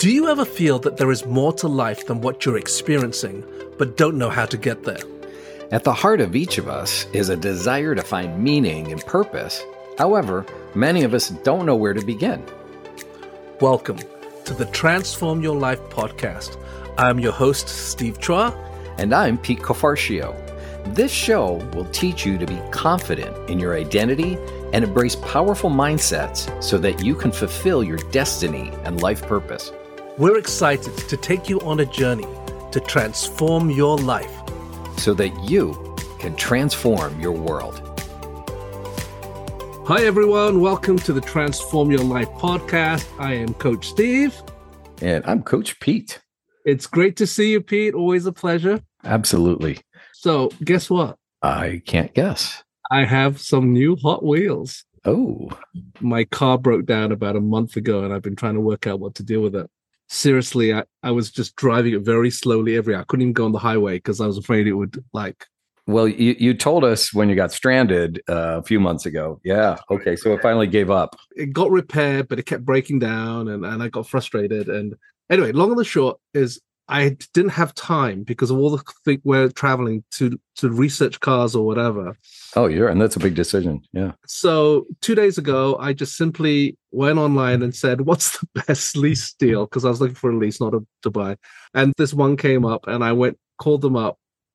Do you ever feel that there is more to life than what you're experiencing, but don't know how to get there? At the heart of each of us is a desire to find meaning and purpose. However, many of us don't know where to begin. Welcome to the Transform Your Life podcast. I'm your host, Steve Chua. And I'm Pete Cofarcio. This show will teach you to be confident in your identity and embrace powerful mindsets so that you can fulfill your destiny and life purpose. We're excited to take you on a journey to transform your life so that you can transform your world. Hi, everyone. Welcome to the Transform Your Life podcast. I am Coach Steve. And I'm Coach Pete. It's great to see you, Pete. Always a pleasure. Absolutely. So guess what? I can't guess. I have some new Hot Wheels. Oh. My car broke down about a month ago, and I've been trying to work out what to deal with it. Seriously, I was just driving it very slowly everywhere. I couldn't even go on the highway because I was afraid it would Well, you told us when you got stranded a few months ago. Yeah. Okay. So it finally gave up. It got repaired, but it kept breaking down, and I got frustrated. And anyway, long and the short is I didn't have time because of all the thing we're traveling to research cars or whatever. Oh, and that's a big decision. Yeah. So 2 days ago, I just simply went online and said, what's the best lease deal? Because I was looking for a lease, not to buy. And this one came up, and I called them up.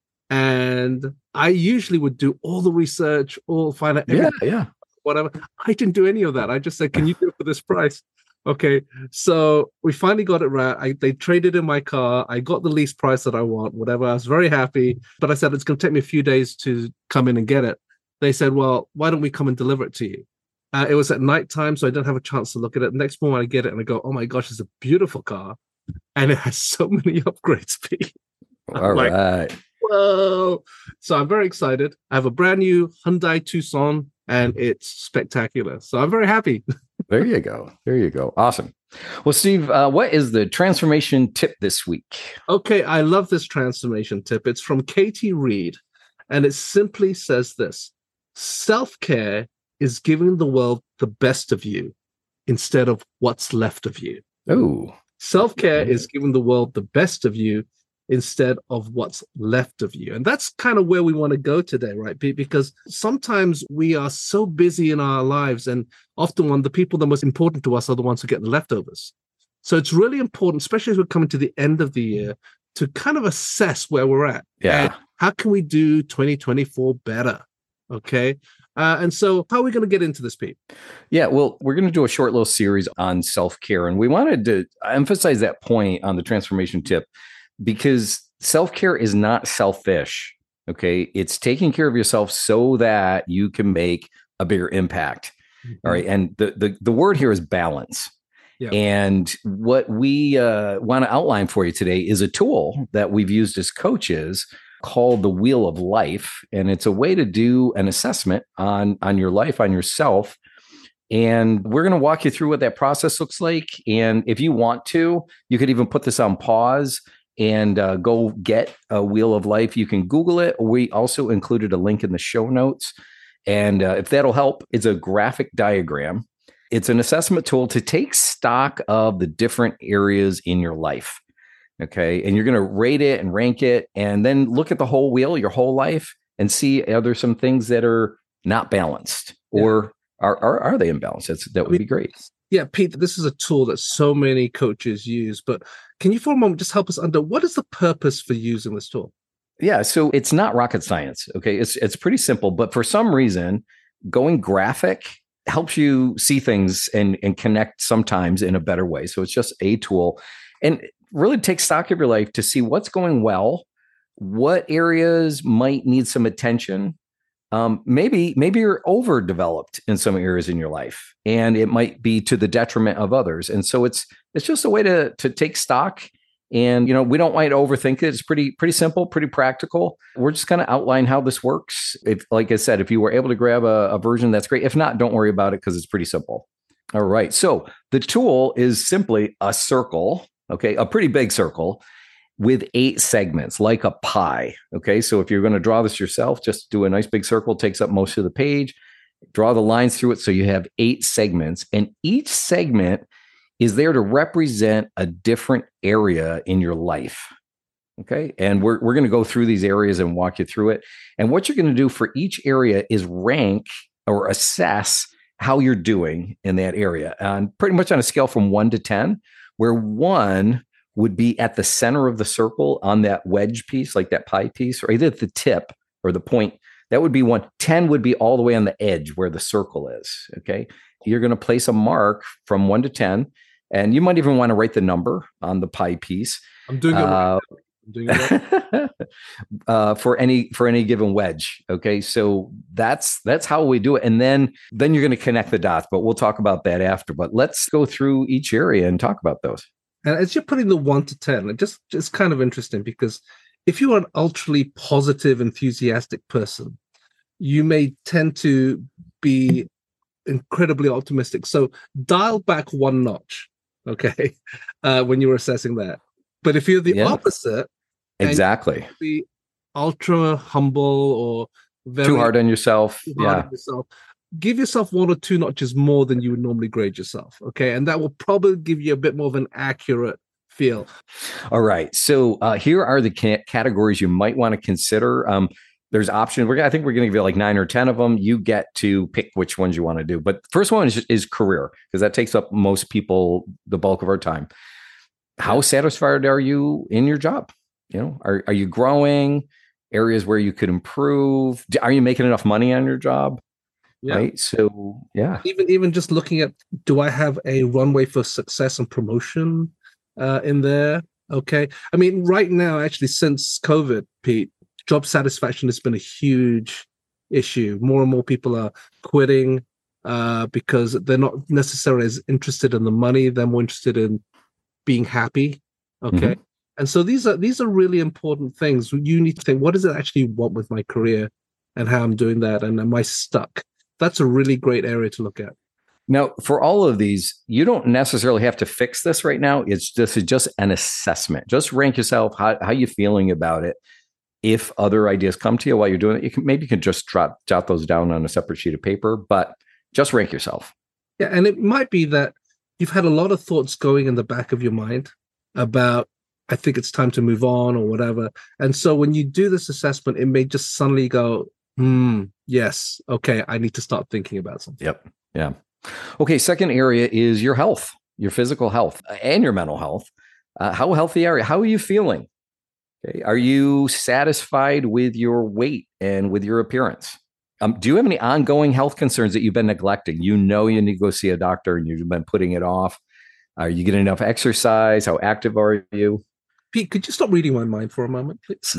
And I usually would do all the research, find out everything, whatever. I didn't do any of that. I just said, can you do it for this price? Okay, so we finally got it right. They traded in my car. I got the lease price that I want, whatever. I was very happy. But I said, it's going to take me a few days to come in and get it. They said, well, why don't we come and deliver it to you? It was at nighttime, so I didn't have a chance to look at it. Next morning, I get it, and I go, oh my gosh, it's a beautiful car. And it has so many upgrades, Pete. All right. Whoa. So I'm very excited. I have a brand new Hyundai Tucson, and it's spectacular. So I'm very happy. There you go. Awesome. Well, Steve, what is the transformation tip this week? Okay, I love this transformation tip. It's from Katie Reed, and it simply says this: self-care is giving the world the best of you instead of what's left of you. Oh. Self-care is giving the world the best of you instead of what's left of you. And that's kind of where we want to go today, right, Pete? Because sometimes we are so busy in our lives, and often the people that are most important to us are the ones who get the leftovers. So it's really important, especially as we're coming to the end of the year, to kind of assess where we're at. Yeah. And how can we do 2024 better? Okay. And so how are we going to get into this, Pete? Yeah, well, we're going to do a short little series on self-care. And we wanted to emphasize that point on the transformation tip, because self-care is not selfish, okay? It's taking care of yourself so that you can make a bigger impact, all right? And the word here is balance. Yeah. And what we want to outline for you today is a tool that we've used as coaches called the Wheel of Life. And it's a way to do an assessment on your life, on yourself. And we're going to walk you through what that process looks like. And if you want to, you could even put this on pause and go get a Wheel of Life. You can Google it. We also included a link in the show notes. And if that'll help, it's a graphic diagram. It's an assessment tool to take stock of the different areas in your life. Okay. And you're going to rate it and rank it, and then look at the whole wheel, your whole life, and see, are there some things that are not balanced, or are they imbalanced? That would be great. Yeah, Pete, this is a tool that so many coaches use, but can you for a moment just help us what is the purpose for using this tool? Yeah, so it's not rocket science, okay? It's pretty simple, but for some reason, going graphic helps you see things and connect sometimes in a better way. So it's just a tool, and really take stock of your life to see what's going well, what areas might need some attention. Maybe you're overdeveloped in some areas in your life, and it might be to the detriment of others. And so it's just a way to take stock. And we don't want you to overthink it. It's pretty simple, pretty practical. We're just going to outline how this works. If, like I said, if you were able to grab a version, that's great. If not, don't worry about it, because it's pretty simple. All right. So the tool is simply a circle, okay, a pretty big circle with 8 segments, like a pie. Okay. So if you're going to draw this yourself, just do a nice big circle, takes up most of the page, draw the lines through it. So you have 8 segments, and each segment is there to represent a different area in your life. Okay. And we're going to go through these areas and walk you through it. And what you're going to do for each area is rank or assess how you're doing in that area. And pretty much on a scale from 1 to 10, where 1 would be at the center of the circle on that wedge piece, like that pie piece, or either at the tip or the point. That would be 1. 10 would be all the way on the edge where the circle is. Okay. You're going to place a mark from 1 to 10. And you might even want to write the number on the pie piece. I'm doing it right now. For any given wedge. Okay. So that's how we do it. And then you're going to connect the dots, but we'll talk about that after. But let's go through each area and talk about those. And as you're putting the 1 to 10, it's kind of interesting because if you're an ultra positive, enthusiastic person, you may tend to be incredibly optimistic. So dial back 1 notch, okay, when you're assessing that. But if you're the opposite, exactly, be ultra humble or very too hard on yourself. Give yourself 1 or 2 notches more than you would normally grade yourself. Okay. And that will probably give you a bit more of an accurate feel. All right. So here are the categories you might want to consider. There's options. I think we're going to give you like 9 or 10 of them. You get to pick which ones you want to do. But the first one is career, because that takes up most people, the bulk of our time. How satisfied are you in your job? Are you growing? Areas where you could improve? Are you making enough money on your job? Yeah. Right. So, yeah. Even just looking at, do I have a runway for success and promotion in there? Okay. I mean, right now, actually, since COVID, Pete, job satisfaction has been a huge issue. More and more people are quitting because they're not necessarily as interested in the money. They're more interested in being happy. Okay. Mm-hmm. And so these are really important things. You need to think, what does it actually want with my career and how I'm doing that? And am I stuck? That's a really great area to look at. Now, for all of these, you don't necessarily have to fix this right now. This is just an assessment. Just rank yourself. How you feeling about it? If other ideas come to you while you're doing it, you can just jot those down on a separate sheet of paper, but just rank yourself. Yeah. And it might be that you've had a lot of thoughts going in the back of your mind about, I think it's time to move on or whatever. And so when you do this assessment, it may just suddenly go, yes, okay, I need to start thinking about something. Yep. Yeah. Okay. Second area is your health, your physical health and your mental health. How healthy are you? How are you feeling? Okay. Are you satisfied with your weight and with your appearance? Do you have any ongoing health concerns that you've been neglecting? You need to go see a doctor and you've been putting it off. Are you getting enough exercise? How active are you? Pete, could you stop reading my mind for a moment, please?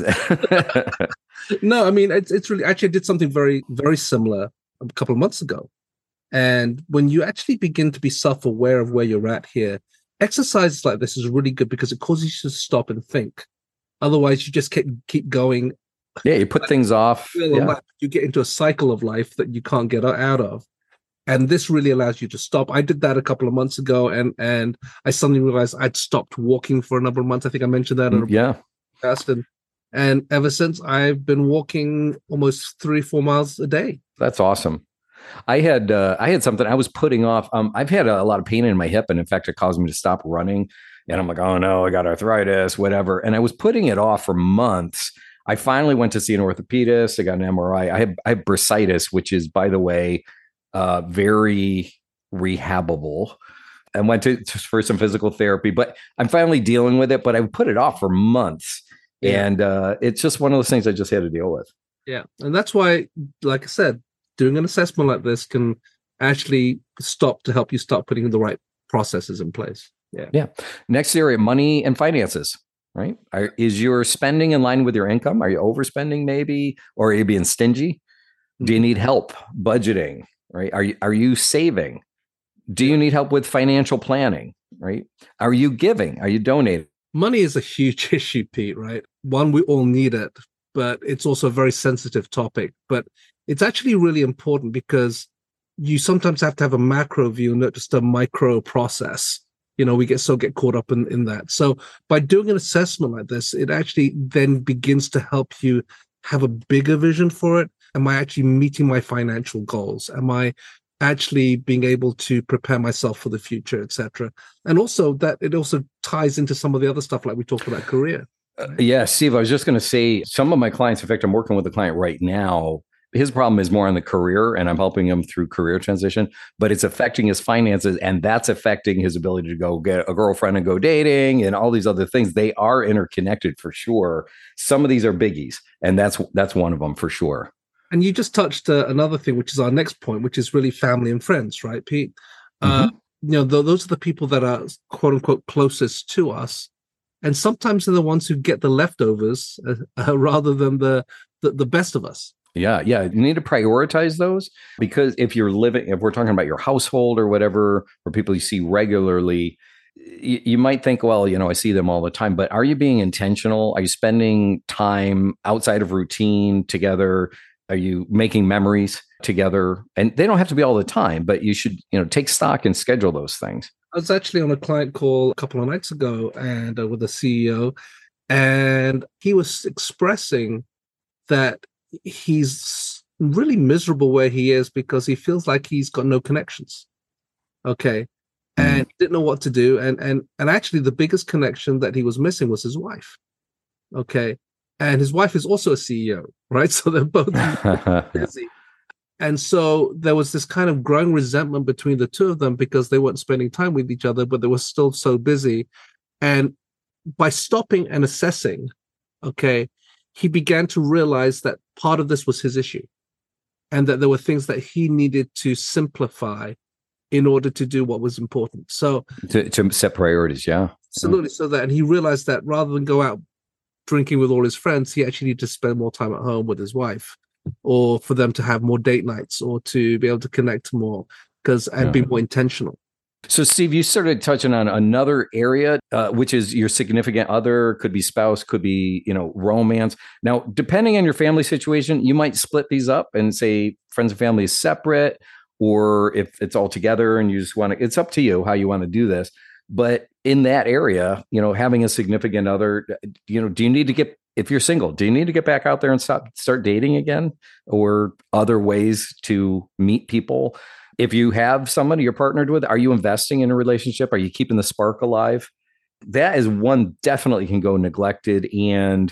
No, I mean, it's really, actually, I did something very, very similar a couple of months ago. And when you actually begin to be self-aware of where you're at here, exercises like this is really good because it causes you to stop and think. Otherwise, you just keep going. Yeah, you put things off. You get into a cycle of life that you can't get out of. And this really allows you to stop. I did that a couple of months ago, and I suddenly realized I'd stopped walking for a number of months. I think I mentioned that on a podcast. And ever since, I've been walking almost 3-4 miles a day. That's awesome. I had something I was putting off. I've had a lot of pain in my hip, and in fact, it caused me to stop running. And I'm like, oh no, I got arthritis, whatever. And I was putting it off for months. I finally went to see an orthopedist. I got an MRI. I have bursitis, which is, by the way, very rehabable. I went for some physical therapy, but I'm finally dealing with it. But I put it off for months. Yeah. And it's just one of those things I just had to deal with. Yeah. And that's why, like I said, doing an assessment like this can actually help you start putting the right processes in place. Yeah. Yeah. Next area, money and finances, right? Is your spending in line with your income? Are you overspending maybe? Or are you being stingy? Mm-hmm. Do you need help budgeting, right? Are you saving? Do you need help with financial planning, right? Are you giving? Are you donating? Money is a huge issue, Pete, right? One, we all need it, but it's also a very sensitive topic. But it's actually really important because you sometimes have to have a macro view, not just a micro process. We get caught up in that. So by doing an assessment like this, it actually then begins to help you have a bigger vision for it. Am I actually meeting my financial goals? Am I actually being able to prepare myself for the future, etc. And also that it also ties into some of the other stuff like we talked about career. Yeah, Steve, I was just going to say some of my clients, in fact, I'm working with a client right now. His problem is more on the career, and I'm helping him through career transition, but it's affecting his finances, and that's affecting his ability to go get a girlfriend and go dating and all these other things. They are interconnected for sure. Some of these are biggies, and that's one of them for sure. And you just touched another thing, which is our next point, which is really family and friends, right, Pete? Mm-hmm. Those are the people that are quote unquote closest to us, and sometimes they're the ones who get the leftovers rather than the best of us. Yeah. You need to prioritize those, because if we're talking about your household or whatever, or people you see regularly, you might think, well, I see them all the time, but are you being intentional? Are you spending time outside of routine together? Are you making memories together? And they don't have to be all the time, but you should, take stock and schedule those things. I was actually on a client call a couple of nights ago and with a CEO, and he was expressing that he's really miserable where he is because he feels like he's got no connections. Okay. And didn't know what to do. And actually the biggest connection that he was missing was his wife. Okay. And his wife is also a CEO, right? So they're both busy. And so there was this kind of growing resentment between the two of them because they weren't spending time with each other, but they were still so busy. And by stopping and assessing, okay, he began to realize that part of this was his issue and that there were things that he needed to simplify in order to do what was important. So to set priorities. Yeah, absolutely. So that, and he realized that rather than go out drinking with all his friends, he actually needed to spend more time at home with his wife, or for them to have more date nights, or to be able to connect more and be more intentional. So, Steve, you started touching on another area, which is your significant other, could be spouse, could be, romance. Now, depending on your family situation, you might split these up and say friends and family is separate, or if it's all together and you just want to, it's up to you how you want to do this. But in that area, having a significant other, do you need to get, if you're single, do you need to get back out there and start dating again, or other ways to meet people? If you have somebody you're partnered with, are you investing in a relationship? Are you keeping the spark alive? That is one definitely can go neglected, and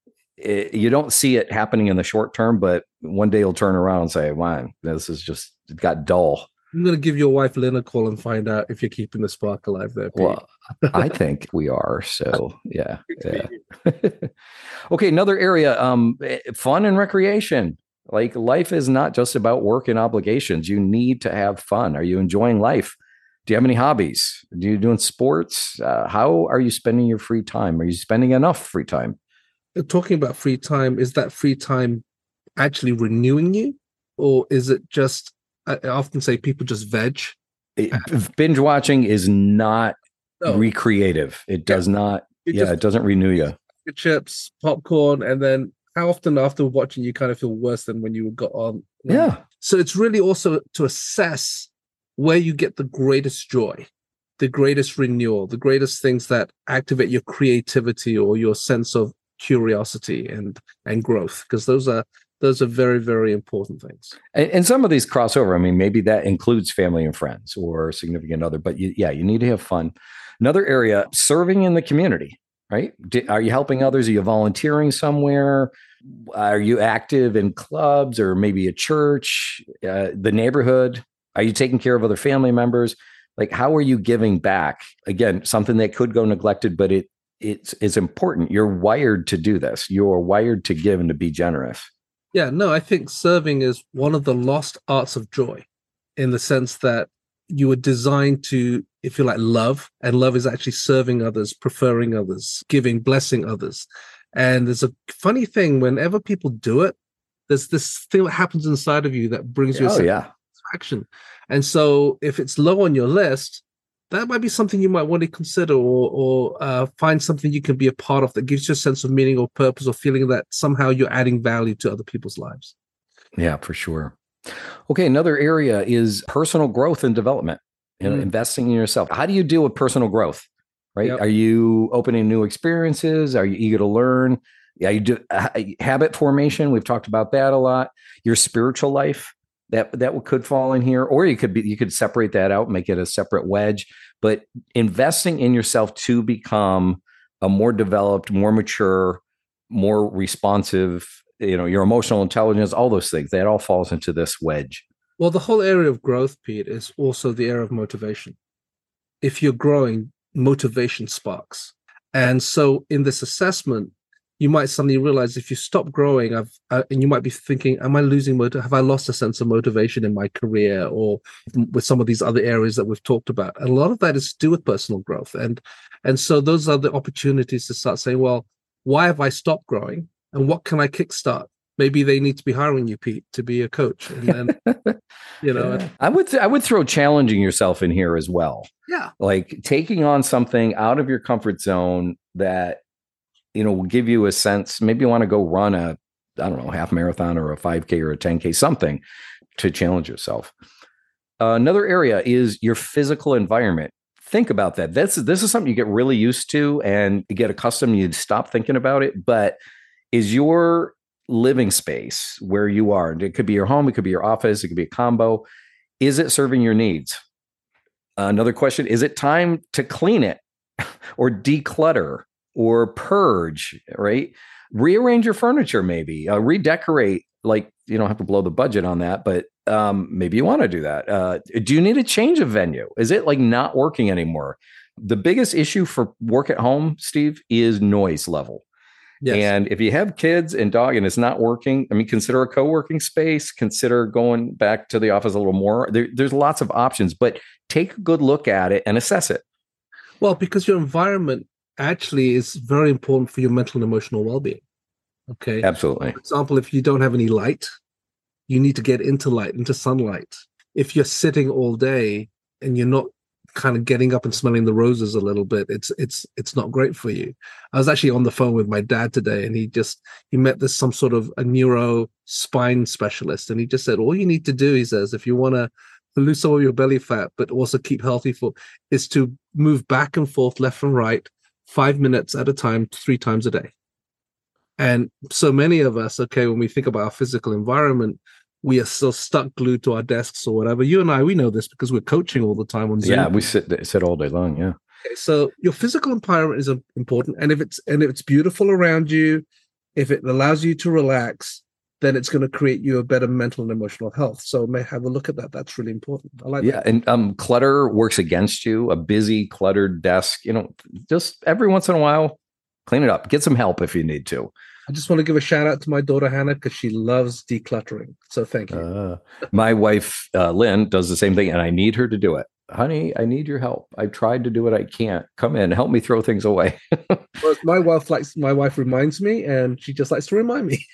you don't see it happening in the short term, but one day you'll turn around and say, "Man, this is just, it got dull." I'm going to give your wife Lynn a call and find out if you're keeping the spark alive there, Pete. Well, I think we are. So yeah. Okay, another area, fun and recreation. Like, life is not just about work and obligations. You need to have fun. Are you enjoying life? Do you have any hobbies? Do you doing sports? How are you spending your free time? Are you spending enough free time? Talking about free time, is that free time actually renewing you? Or is it just, I often say people just veg? Binge watching is not recreative. It does not. It doesn't renew you. Chips, popcorn, and then how often after watching you kind of feel worse than when you got on? Yeah. So it's really also to assess where you get the greatest joy, the greatest renewal, the greatest things that activate your creativity or your sense of curiosity and growth, because those are very, very important things. And some of these crossover. I mean, maybe that includes family and friends or significant other, but you need to have fun. Another area, serving in the community. Right? Are you helping others? Are you volunteering somewhere? Are you active in clubs or maybe a church, the neighborhood? Are you taking care of other family members? Like, how are you giving back? Again, something that could go neglected, but it's important. You're wired to do this. You're wired to give and to be generous. Yeah, no, I think serving is one of the lost arts of joy, in the sense that you were designed to, if you like, love, and love is actually serving others, preferring others, giving, blessing others. And there's a funny thing, whenever people do it, there's this thing that happens inside of you that brings you a sense of satisfaction. And so if it's low on your list, that might be something you might want to consider, or find something you can be a part of that gives you a sense of meaning or purpose, or feeling that somehow you're adding value to other people's lives. Yeah, for sure. Okay, another area is personal growth and development, investing in yourself. How do you deal with personal growth, right? Yep. Are you opening new experiences? Are you eager to learn? Yeah, you do habit formation. We've talked about that a lot. Your spiritual life. that could fall in here, or you could separate that out, make it a separate wedge. But investing in yourself to become a more developed, more mature, more responsive, your emotional intelligence, all those things, that all falls into this wedge. Well, the whole area of growth, Pete, is also the area of motivation. If you're growing, motivation sparks. And so in this assessment, you might suddenly realize if you stop growing, and you might be thinking, am I losing have I lost a sense of motivation in my career or with some of these other areas that we've talked about? And a lot of that is to do with personal growth. And so those are the opportunities to start saying, well, why have I stopped growing? And what can I kickstart? Maybe they need to be hiring you, Pete, to be a coach. And then, Yeah. I would throw challenging yourself in here as well. Yeah. Like taking on something out of your comfort zone that, will give you a sense. Maybe you want to go run half marathon or a 5K or a 10K, something to challenge yourself. Another area is your physical environment. Think about that. This is something you get really used to and you get accustomed. You stop thinking about it. But is your living space where you are? It could be your home. It could be your office. It could be a combo. Is it serving your needs? Another question, is it time to clean it or declutter or purge, right? Rearrange your furniture, maybe redecorate. Like, you don't have to blow the budget on that, but maybe you want to do that. Do you need a change of venue? Is it like not working anymore? The biggest issue for work at home, Steve, is noise level. Yes. And if you have kids and dog and it's not working, consider a co-working space, consider going back to the office a little more. There's lots of options, but take a good look at it and assess it. Well, because your environment actually is very important for your mental and emotional well-being. Okay. Absolutely. For example, if you don't have any light, you need to get into sunlight. If you're sitting all day and you're not kind of getting up and smelling the roses a little bit, it's not great for you. I was actually on the phone with my dad today, and he met some sort of a neuro spine specialist, and he just said, all you need to do, he says, if you want to lose some of your belly fat but also keep healthy, is to move back and forth, left and right, 5 minutes at a time, 3 times a day. And so many of us, when we think about our physical environment, we are still stuck glued to our desks or whatever. You and I, we know this because we're coaching all the time on Zoom. Yeah, we sit all day long. Yeah. Okay, so your physical environment is important, and if it's beautiful around you, if it allows you to relax, then it's going to create you a better mental and emotional health. So may have a look at that. That's really important. I like that. And clutter works against you. A busy, cluttered desk. Just every once in a while, clean it up. Get some help if you need to. I just want to give a shout out to my daughter, Hannah, because she loves decluttering. So thank you. My wife, Lynn, does the same thing, and I need her to do it. Honey, I need your help. I've tried to do it. I can't. Come in, help me throw things away. Well, my wife reminds me, and she just likes to remind me.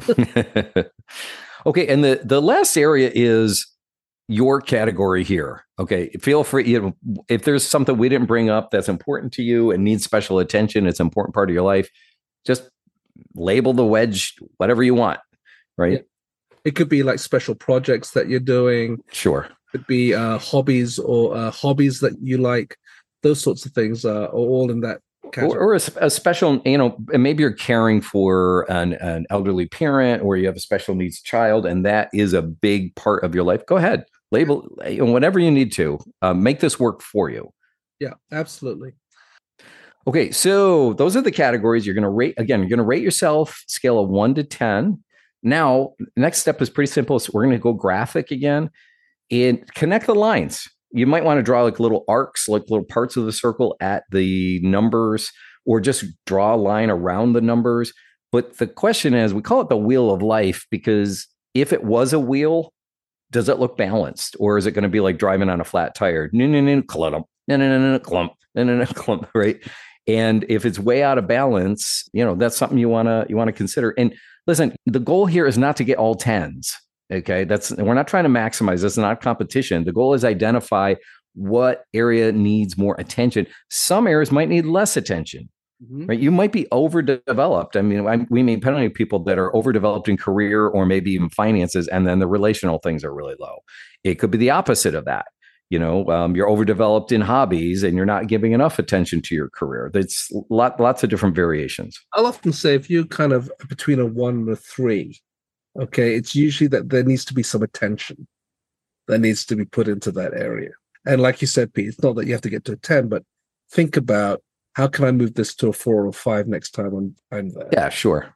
Okay. And the last area is your category here. Okay. Feel free, if there's something we didn't bring up that's important to you and needs special attention, it's an important part of your life, just label the wedge whatever you want, right? Yeah. It could be like special projects that you're doing. Sure. It could be hobbies or hobbies that you like. Those sorts of things are all in that category. Or a special, and maybe you're caring for an elderly parent, or you have a special needs child, and that is a big part of your life. Go ahead, label whatever you need to make this work for you. Yeah, absolutely. Okay, so those are the categories you're going to rate. Again, you're going to rate yourself scale of 1 to 10. Now, next step is pretty simple. So we're going to go graphic again and connect the lines. You might want to draw like little arcs, like little parts of the circle at the numbers, or just draw a line around the numbers. But the question is, we call it the wheel of life, because if it was a wheel, does it look balanced, or is it going to be like driving on a flat tire? Clump, clump, right? And if it's way out of balance, that's something you want to consider. And listen, the goal here is not to get all 10s. Okay. We're not trying to maximize. This is not competition. The goal is identify what area needs more attention. Some areas might need less attention, right? You might be overdeveloped. We mean plenty of people that are overdeveloped in career or maybe even finances, and then the relational things are really low. It could be the opposite of that. You're overdeveloped in hobbies and you're not giving enough attention to your career. There's lots of different variations. I'll often say if you're kind of between a 1 and a 3, Okay, it's usually that there needs to be some attention that needs to be put into that area. And like you said, Pete, it's not that you have to get to a 10, but think about how can I move this to a 4 or 5 next time I'm there. Yeah, sure.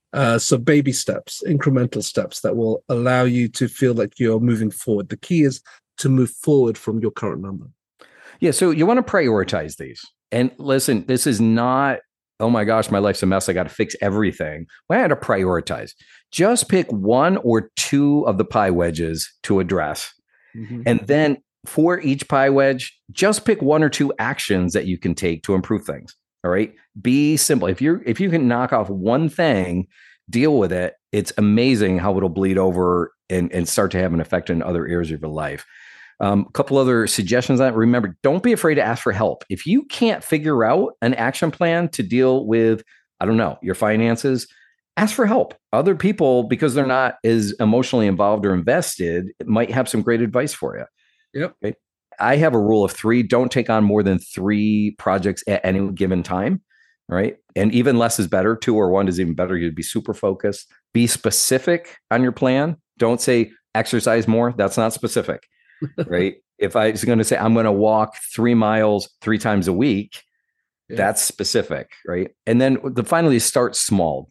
So baby steps, incremental steps that will allow you to feel like you're moving forward. The key is to move forward from your current number. Yeah, so you want to prioritize these. And listen, this is not, oh my gosh, my life's a mess, I got to fix everything. Well, I had to prioritize. Just pick 1 or 2 of the pie wedges to address. Mm-hmm. And then for each pie wedge, just pick 1 or 2 actions that you can take to improve things. All right. Be simple. If you can knock off one thing, deal with it. It's amazing how it'll bleed over and start to have an effect in other areas of your life. A couple other suggestions. Remember, don't be afraid to ask for help. If you can't figure out an action plan to deal with, I don't know, your finances, ask for help. Other people, because they're not as emotionally involved or invested, might have some great advice for you. Yep. Okay? I have a rule of 3. Don't take on more than 3 projects at any given time. Right. And even less is better. 2 or 1 is even better. You'd be super focused. Be specific on your plan. Don't say exercise more. That's not specific. Right. If I was going to say I'm going to walk 3 miles 3 times a week, that's specific. Right. And then finally start small.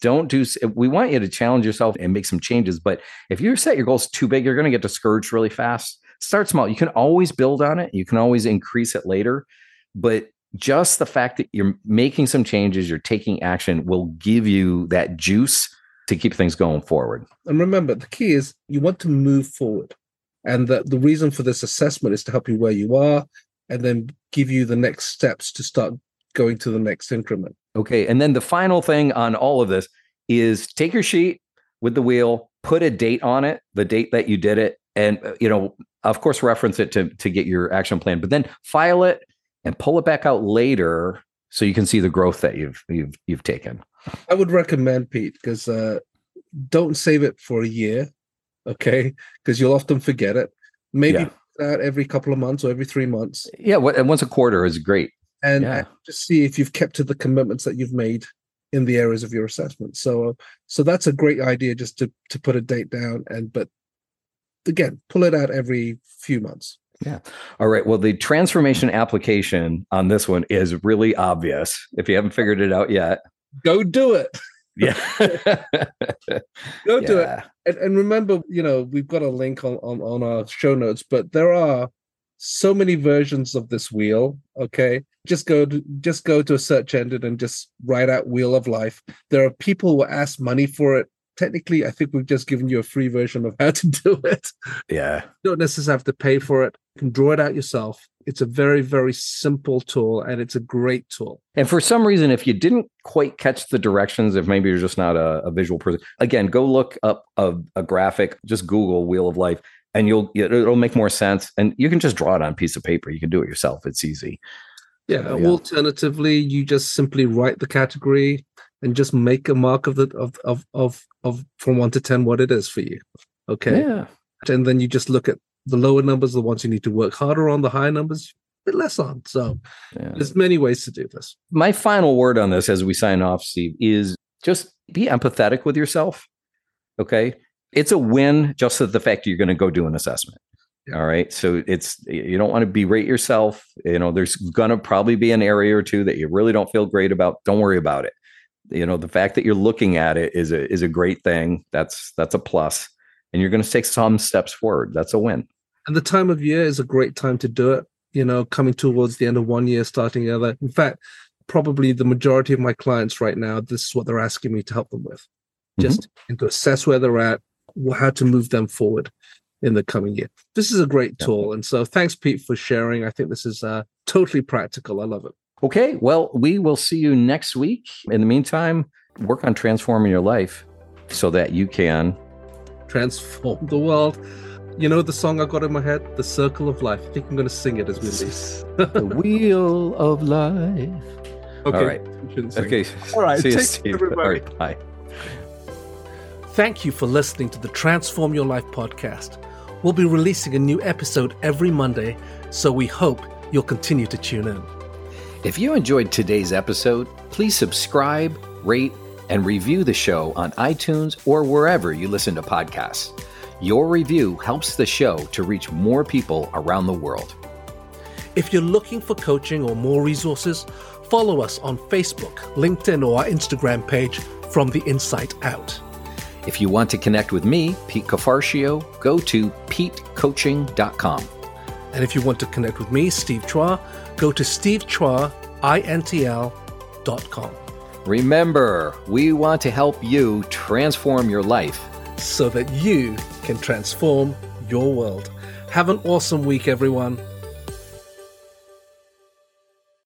We want you to challenge yourself and make some changes. But if you set your goals too big, you're going to get discouraged really fast. Start small. You can always build on it. You can always increase it later. But just the fact that you're making some changes, you're taking action will give you that juice to keep things going forward. And remember, the key is you want to move forward. And the reason for this assessment is to help you where you are and then give you the next steps to start going to the next increment. Okay. And then the final thing on all of this is take your sheet with the wheel, put a date on it, the date that you did it. And, of course, reference it to get your action plan, but then file it and pull it back out later so you can see the growth that you've taken. I would recommend, Pete, because don't save it for a year, okay? Because you'll often forget it. Maybe out every couple of months or every 3 months. Yeah, once a quarter is great. And just see if you've kept to the commitments that you've made in the areas of your assessment. So that's a great idea, just to put a date down. But again, pull it out every few months. Yeah. All right. Well, the transformation application on this one is really obvious. If you haven't figured it out yet, go do it. Yeah. Go do it. And remember, we've got a link on our show notes, but there are so many versions of this wheel. Okay. Just go to a search engine and just write out Wheel of Life. There are people who ask money for it. Technically, I think we've just given you a free version of how to do it. Yeah. You don't necessarily have to pay for it. You can draw it out yourself. It's a very, very simple tool, and it's a great tool. And for some reason, if you didn't quite catch the directions, if maybe you're just not a visual person, again, go look up a graphic, just Google Wheel of Life, and it'll make more sense. And you can just draw it on a piece of paper. You can do it yourself. It's easy. Yeah. Alternatively, you just simply write the category and just make a mark of from 1 to 10 what it is for you. Okay. Yeah. And then you just look at the lower numbers, the ones you need to work harder on, the higher numbers, a bit less on. So there's many ways to do this. My final word on this as we sign off, Steve, is just be empathetic with yourself. Okay. It's a win just at the fact that you're going to go do an assessment. All right. So you don't want to berate yourself. There's going to probably be an area or 2 that you really don't feel great about. Don't worry about it. The fact that you're looking at it is a great thing. That's a plus. And you're going to take some steps forward. That's a win. And the time of year is a great time to do it. Coming towards the end of one year, starting the other. In fact, probably the majority of my clients right now, this is what they're asking me to help them with. Just to assess where they're at, how to move them forward in the coming year. This is a great tool. And so thanks, Pete, for sharing. I think this is totally practical. I love it. Okay. Well, we will see you next week. In the meantime, work on transforming your life so that you can transform the world. You know the song I got in my head? The Circle of Life. I think I'm going to sing it as we leave. The Wheel of Life. Okay. All right. Okay. All right. See you, Take Steve. everybody. All right. Bye. Thank you for listening to the Transform Your Life podcast. We'll be releasing a new episode every Monday, so we hope you'll continue to tune in. If you enjoyed today's episode, please subscribe, rate, and review the show on iTunes or wherever you listen to podcasts. Your review helps the show to reach more people around the world. If you're looking for coaching or more resources, follow us on Facebook, LinkedIn, or our Instagram page, From the Inside Out. If you want to connect with me, Pete Cafarcio, go to petecoaching.com. And if you want to connect with me, Steve Chua, go to stevechuaintl.com. Remember, we want to help you transform your life so that you can transform your world. Have an awesome week, everyone.